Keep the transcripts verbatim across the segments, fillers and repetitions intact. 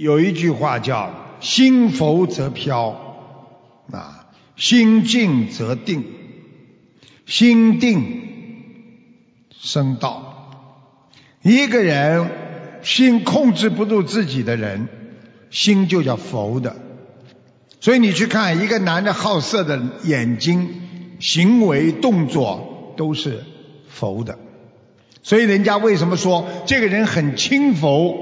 有一句话叫心浮则飘啊，心静则定，心定生道。一个人心控制不住自己的人，心就叫浮的。所以你去看一个男的好色的眼睛、行为动作都是浮的。所以人家为什么说这个人很轻浮，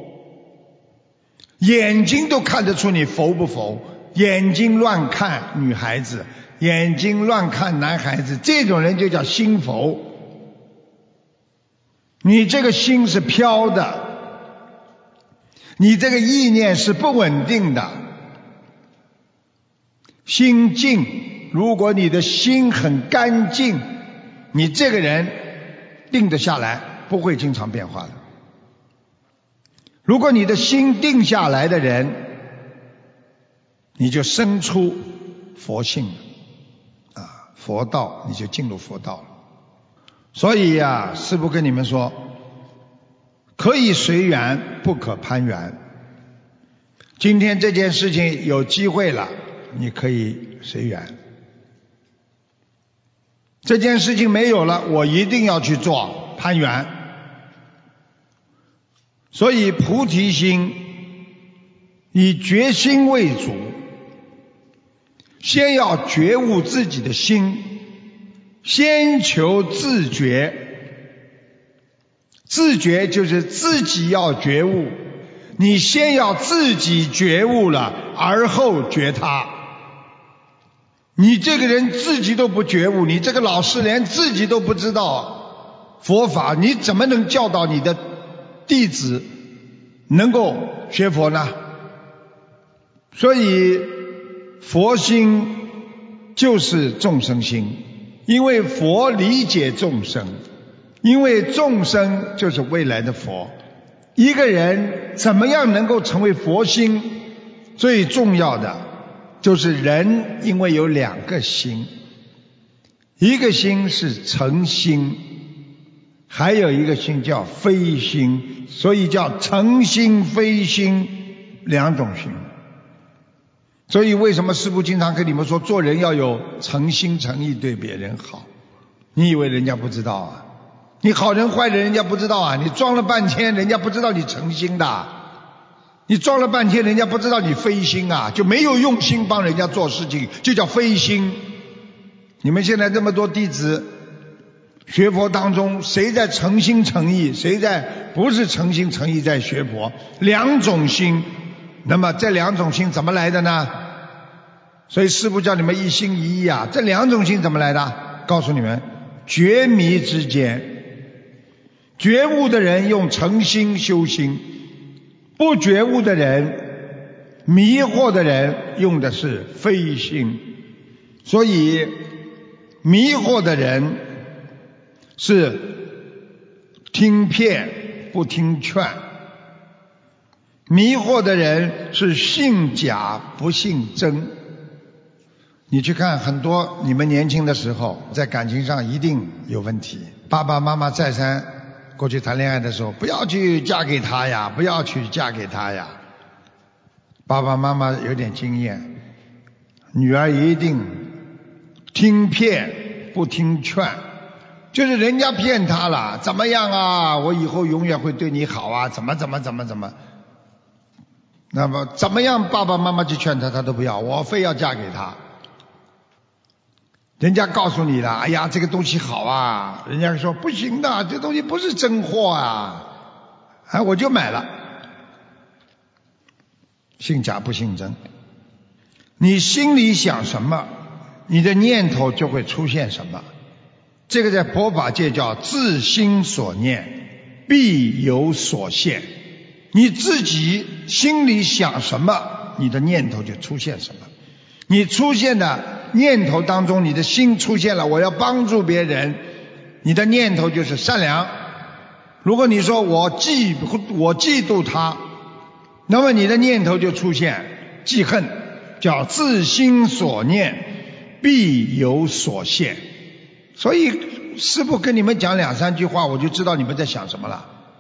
眼睛都看得出你浮不浮。眼睛乱看女孩子，眼睛乱看男孩子，这种人就叫心浮。你这个心是飘的，你这个意念是不稳定的。心静，如果你的心很干净，你这个人定得下来，不会经常变化的。如果你的心定下来的人，你就生出佛性了啊，佛道，你就进入佛道了。所以呀、啊，师父跟你们说，可以随缘，不可攀缘。今天这件事情有机会了，你可以随缘。这件事情没有了，我一定要去做，攀缘。所以菩提心以决心为主，先要觉悟自己的心，先求自觉。自觉就是自己要觉悟，你先要自己觉悟了，而后觉他。你这个人自己都不觉悟，你这个老师连自己都不知道佛法，你怎么能教导你的弟子能够学佛呢？所以佛心就是众生心，因为佛理解众生，因为众生就是未来的佛。一个人怎么样能够成为佛心，最重要的就是人因为有两个心，一个心是诚心，还有一个心叫非心，所以叫诚心非心，两种心。所以为什么师父经常跟你们说，做人要有诚心诚意对别人好？你以为人家不知道啊？你好人坏人人家不知道啊？你装了半天人家不知道你诚心的，你装了半天人家不知道你非心啊，就没有用心帮人家做事情，就叫非心。你们现在这么多弟子学佛当中，谁在诚心诚意，谁在不是诚心诚意在学佛？两种心。那么这两种心怎么来的呢？所以师父叫你们一心一意啊。这两种心怎么来的？告诉你们，觉迷之间，觉悟的人用诚心修心，不觉悟的人，迷惑的人用的是非心。所以迷惑的人是听骗不听劝，迷惑的人是信假不信真。你去看很多你们年轻的时候在感情上一定有问题，爸爸妈妈再三过去谈恋爱的时候，不要去嫁给他呀，不要去嫁给他呀。爸爸妈妈有点经验，女儿一定听骗不听劝，就是人家骗他了，怎么样啊，我以后永远会对你好啊，怎么怎么怎么怎么，那么怎么样爸爸妈妈去劝他，他都不要，我非要嫁给他。人家告诉你了，哎呀这个东西好啊，人家说不行的，这东西不是真货啊，哎我就买了。信假不信真，你心里想什么，你的念头就会出现什么。这个在佛法界叫自心所念，必有所现。你自己心里想什么，你的念头就出现什么。你出现的念头当中，你的心出现了我要帮助别人，你的念头就是善良。如果你说我嫉我嫉妒他，那么你的念头就出现记恨，叫自心所念，必有所现。所以师父跟你们讲两三句话，我就知道你们在想什么了。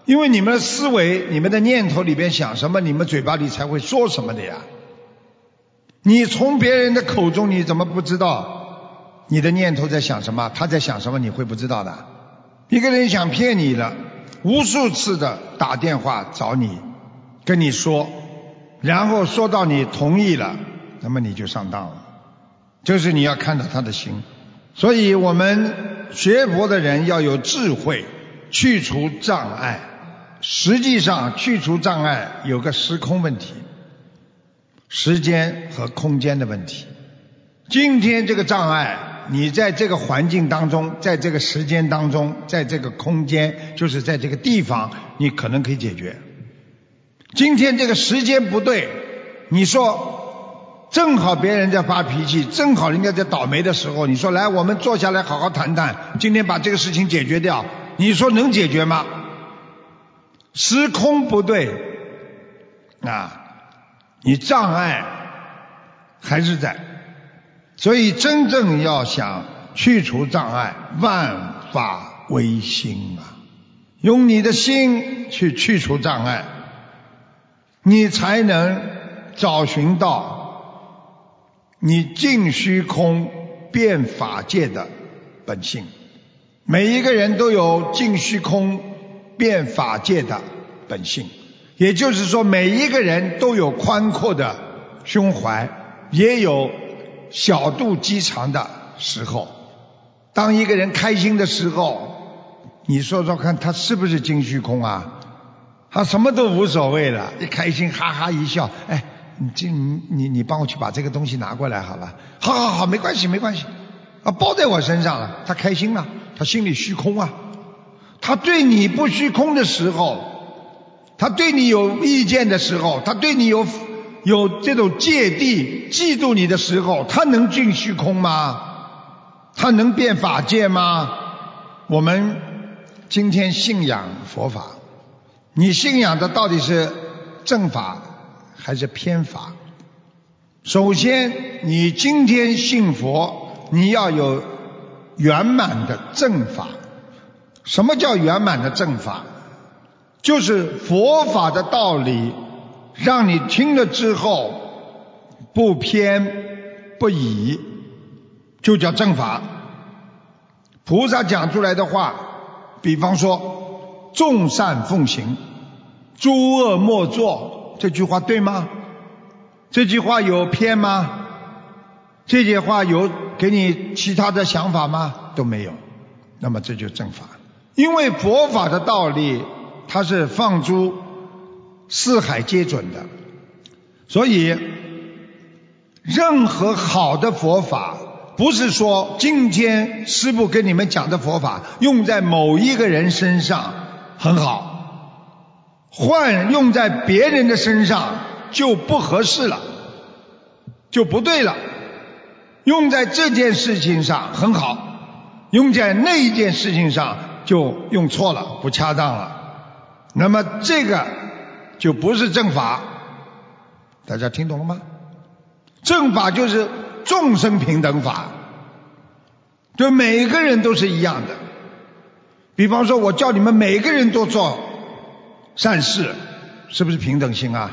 因为你们的思维，你们的念头里边想什么，你们嘴巴里才会说什么的呀。你从别人的口中，你怎么不知道你的念头在想什么，他在想什么，你会不知道的。一个人想骗你了，无数次的打电话找你，跟你说，然后说到你同意了，那么你就上当了。就是你要看到他的心。所以我们学佛的人要有智慧，去除障碍。实际上去除障碍有个时空问题，时间和空间的问题。今天这个障碍，你在这个环境当中，在这个时间当中，在这个空间，就是在这个地方，你可能可以解决。今天这个时间不对，你说正好别人在发脾气，正好人家在倒霉的时候，你说来我们坐下来好好谈谈，今天把这个事情解决掉，你说能解决吗？时空不对啊，你障碍还是在。所以真正要想去除障碍，万法唯心啊，用你的心去去除障碍，你才能找寻到你尽虚空变法界的本性。每一个人都有尽虚空变法界的本性，也就是说每一个人都有宽阔的胸怀，也有小肚鸡肠的时候。当一个人开心的时候，你说说看他是不是尽虚空啊？他什么都无所谓了，一开心哈哈一笑，哎，你这你你你帮我去把这个东西拿过来好了，好好好，没关系没关系啊，包在我身上了。他开心了，他心里虚空啊。他对你不虚空的时候，他对你有意见的时候，他对你有有这种芥蒂嫉妒你的时候，他能尽虚空吗？他能变法界吗？我们今天信仰佛法，你信仰的到底是正法还是偏法？首先你今天信佛，你要有圆满的正法。什么叫圆满的正法？就是佛法的道理让你听了之后不偏不倚，就叫正法。菩萨讲出来的话，比方说众善奉行，诸恶莫作，这句话对吗？这句话有偏吗？这句话有给你其他的想法吗？都没有。那么这就是正法。因为佛法的道理它是放诸四海皆准的，所以任何好的佛法不是说今天师父跟你们讲的佛法用在某一个人身上很好，换用在别人的身上就不合适了，就不对了。用在这件事情上很好，用在那一件事情上就用错了，不恰当了。那么这个就不是正法。大家听懂了吗？正法就是众生平等法，对每个人都是一样的。比方说我叫你们每个人都做善事，是不是平等心啊？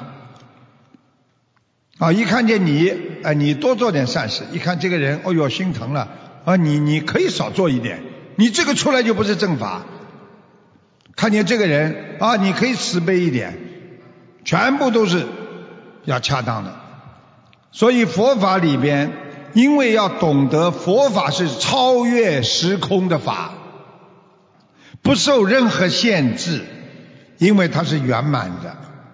啊，一看见你，哎，你多做点善事，一看这个人，哦哟，心疼了，啊，你你可以少做一点，你这个出来就不是正法。看见这个人，啊，你可以慈悲一点，全部都是要恰当的。所以佛法里边，因为要懂得佛法是超越时空的法，不受任何限制，因为它是圆满的。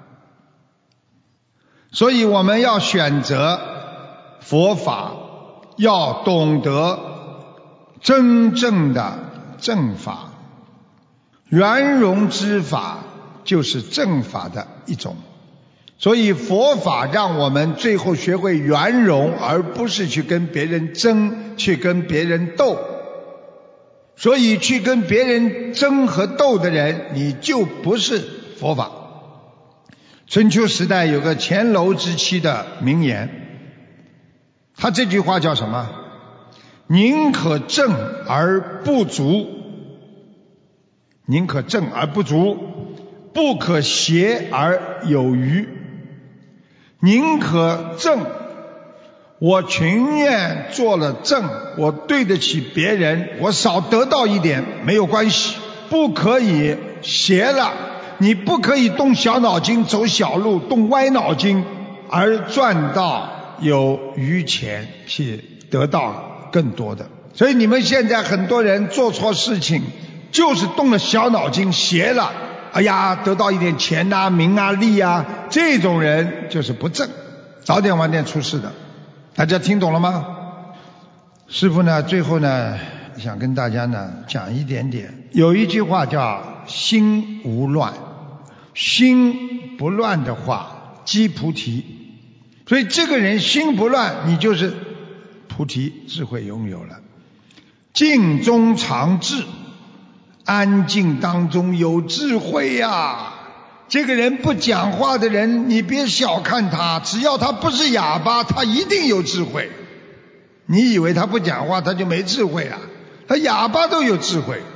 所以我们要选择佛法，要懂得真正的正法。圆融之法就是正法的一种。所以佛法让我们最后学会圆融，而不是去跟别人争，去跟别人斗。所以去跟别人争和斗的人，你就不是佛法。春秋时代有个乾楼之妻的名言，他这句话叫什么？宁可正而不足，宁可正而不足。 不可邪而有余，宁可正。我情愿做了正，我对得起别人，我少得到一点没有关系，不可以邪了。你不可以动小脑筋走小路，动歪脑筋而赚到有余钱，去得到更多的。所以你们现在很多人做错事情就是动了小脑筋邪了，哎呀得到一点钱啊名啊利啊，这种人就是不正，早点晚点出事的。大家听懂了吗？师父呢最后呢想跟大家呢讲一点点，有一句话叫心无乱，心不乱的话即菩提。所以这个人心不乱，你就是菩提智慧拥有了。静中常智，安静当中有智慧呀、啊。这个人不讲话的人，你别小看他，只要他不是哑巴，他一定有智慧。你以为他不讲话他就没智慧啊？他哑巴都有智慧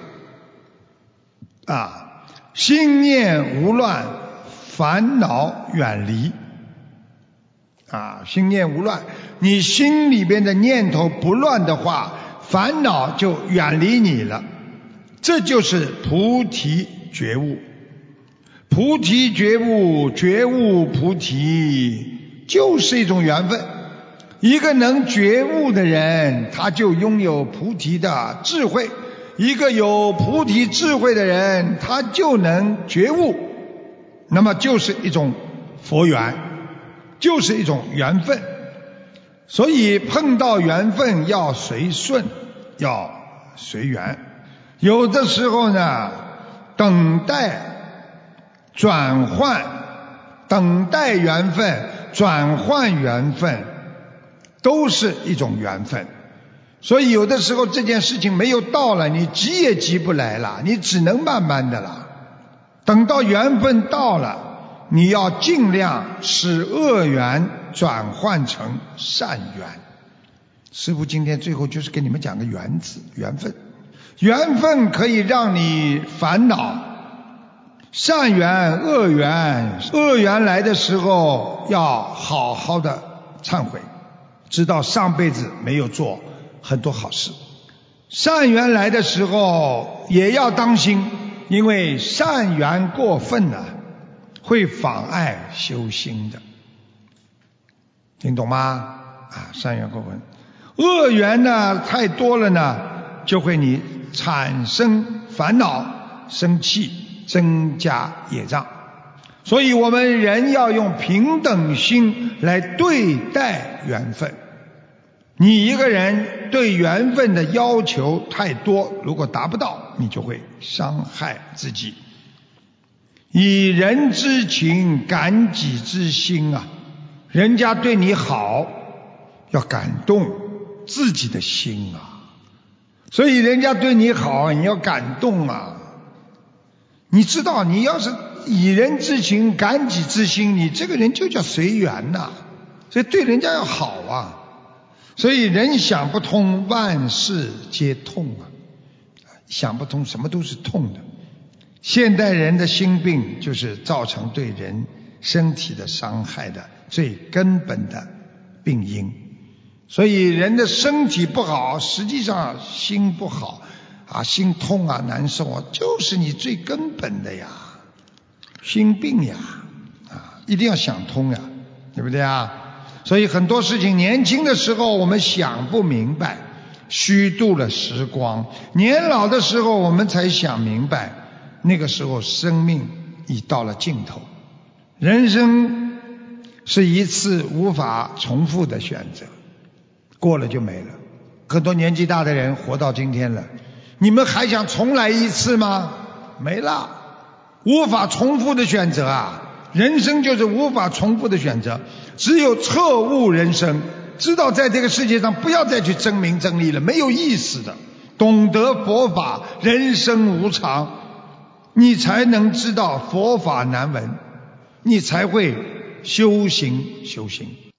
啊！心念无乱，烦恼远离啊！心念无乱，你心里边的念头不乱的话，烦恼就远离你了。这就是菩提觉悟。菩提觉悟，觉悟菩提，就是一种缘分。一个能觉悟的人，他就拥有菩提的智慧；一个有菩提智慧的人，他就能觉悟，那么就是一种佛缘，就是一种缘分。所以碰到缘分要随顺，要随缘。有的时候呢，等待转换，等待缘分，转换缘分，都是一种缘分。所以有的时候这件事情没有到了，你急也急不来了，你只能慢慢的了。等到缘分到了，你要尽量使恶缘转换成善缘。师父今天最后就是给你们讲个缘字，缘分。缘分可以让你烦恼，善缘恶缘，恶缘来的时候要好好的忏悔，知道上辈子没有做很多好事。善缘来的时候也要当心，因为善缘过分了会妨碍修心的，听懂吗？啊，善缘过分。恶缘呢太多了呢，就会你产生烦恼生气，增加业障。所以我们人要用平等心来对待缘分。你一个人对缘分的要求太多，如果达不到，你就会伤害自己。以人之情感己之心啊，人家对你好要感动自己的心啊。所以人家对你好你要感动啊。你知道你要是以人之情感己之心，你这个人就叫随缘呐、啊。所以对人家要好啊。所以人想不通，万事皆痛啊。想不通，什么都是痛的。现代人的心病就是造成对人身体的伤害的最根本的病因。所以人的身体不好，实际上心不好啊，心痛啊，难受啊，就是你最根本的呀，心病呀，啊，一定要想通呀，对不对啊？所以很多事情年轻的时候我们想不明白，虚度了时光；年老的时候我们才想明白，那个时候生命已到了尽头。人生是一次无法重复的选择，过了就没了。很多年纪大的人活到今天了，你们还想重来一次吗？没了，无法重复的选择啊！人生就是无法重复的选择，只有彻悟人生，知道在这个世界上不要再去争名争利了，没有意思的。懂得佛法，人生无常，你才能知道佛法难闻，你才会修行修行。